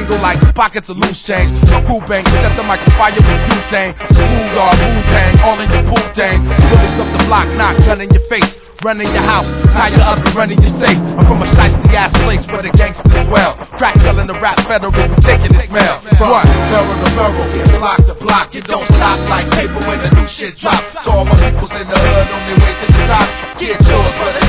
illegal like pockets of loose change. No cool bang, set the mic on fire with butane. Smooth or Wu-Tang, all in your Wu-Tang. Bullies up the block, knock, gun in your face. Running your house, tie you up and running your safe. I'm from a shiesty ass place where the gangsters dwell. Crack selling the rap federal, we taking it smell. What? Barrel to barrel, it's block to block. It don't stop like paper when the new shit drop. To all my peoples in the hood on their way to the top. Get yours, but